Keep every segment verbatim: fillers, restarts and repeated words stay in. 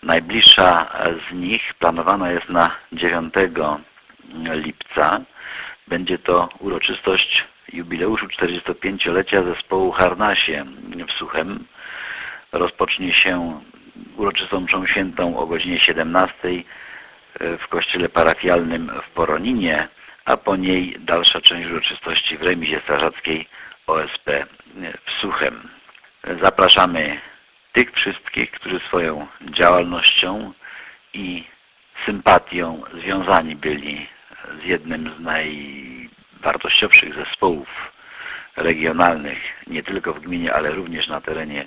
Najbliższa z nich planowana jest na dziewiątego lipca. Będzie to uroczystość jubileuszu czterdziestopięciolecia zespołu Harnasie w Suchem. Rozpocznie się uroczystą mszą świętą o godzinie siedemnastej w kościele parafialnym w Poroninie, a po niej dalsza część uroczystości w remizie strażackiej O S P w Suchem. Zapraszamy tych wszystkich, którzy swoją działalnością i sympatią związani byli z jednym z najwartościowszych zespołów regionalnych, nie tylko w gminie, ale również na terenie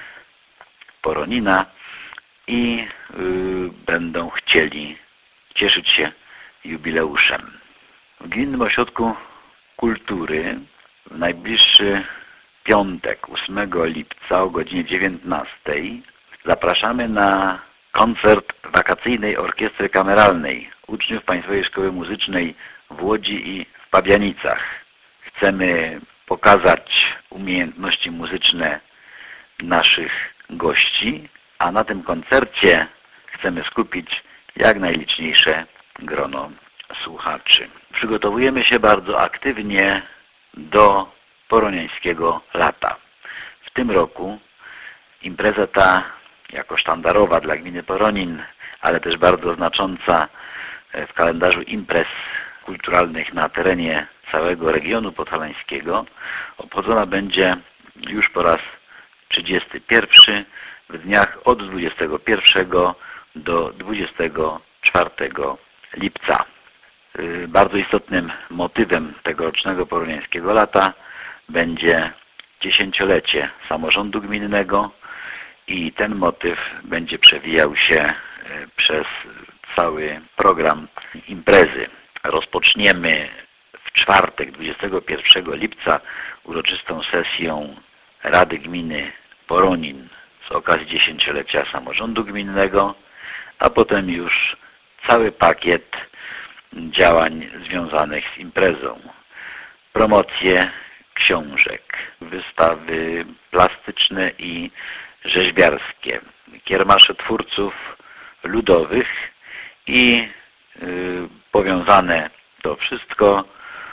Poronina i y, będą chcieli cieszyć się jubileuszem. W Gminnym Ośrodku Kultury w najbliższy piątek, ósmego lipca o godzinie dziewiętnastej zapraszamy na koncert Wakacyjnej Orkiestry Kameralnej uczniów Państwowej Szkoły Muzycznej w Łodzi i w Pabianicach. Chcemy pokazać umiejętności muzyczne naszych gości, a na tym koncercie chcemy skupić jak najliczniejsze grono słuchaczy. Przygotowujemy się bardzo aktywnie do poroniańskiego lata. W tym roku impreza ta, jako sztandarowa dla gminy Poronin, ale też bardzo znacząca w kalendarzu imprez kulturalnych na terenie całego regionu podhalańskiego, obchodzona będzie już po raz trzydziesty pierwszy w dniach od dwudziestego pierwszego do dwudziestego czwartego lipca. Bardzo istotnym motywem tegorocznego poroniańskiego lata będzie dziesięciolecie samorządu gminnego i ten motyw będzie przewijał się przez cały program imprezy. Rozpoczniemy w czwartek, dwudziestego pierwszego lipca, uroczystą sesją Rady Gminy Poronin z okazji dziesięciolecia samorządu gminnego, a potem już cały pakiet działań związanych z imprezą. Promocje książek, wystawy plastyczne i rzeźbiarskie, kiermasze twórców ludowych i yy, powiązane to wszystko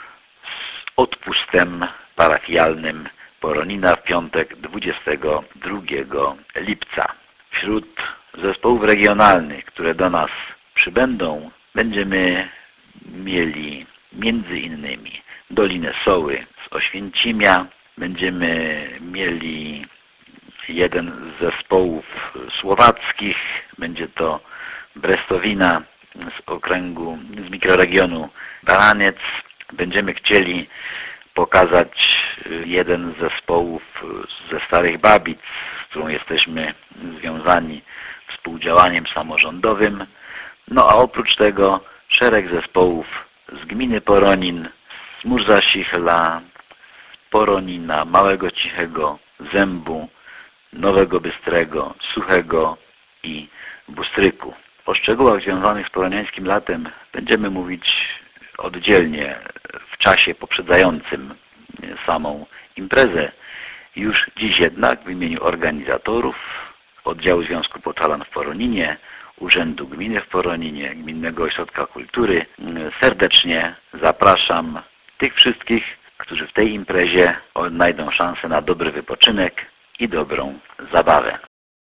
z odpustem parafialnym Poronina w piątek dwudziestego drugiego lipca. Wśród zespołów regionalnych, które do nas przybędą, będziemy mieli między innymi Dolinę Soły z Oświęcimia, będziemy mieli jeden z zespołów słowackich, będzie to Brestowina z okręgu, z mikroregionu Baraniec. Będziemy chcieli pokazać jeden z zespołów ze Starych Babic, z którą jesteśmy związani współdziałaniem samorządowym. No a oprócz tego szereg zespołów z gminy Poronin, z Murza-Sichla, Poronina, Małego Cichego, Zębu, Nowego Bystrego, Suchego i Bustryku. O szczegółach związanych z poroniańskim latem będziemy mówić oddzielnie w czasie poprzedzającym samą imprezę. Już dziś jednak w imieniu organizatorów Oddziału Związku Podhalan w Poroninie, Urzędu Gminy w Poroninie, Gminnego Ośrodka Kultury serdecznie zapraszam tych wszystkich, którzy w tej imprezie odnajdą szansę na dobry wypoczynek i dobrą zabawę.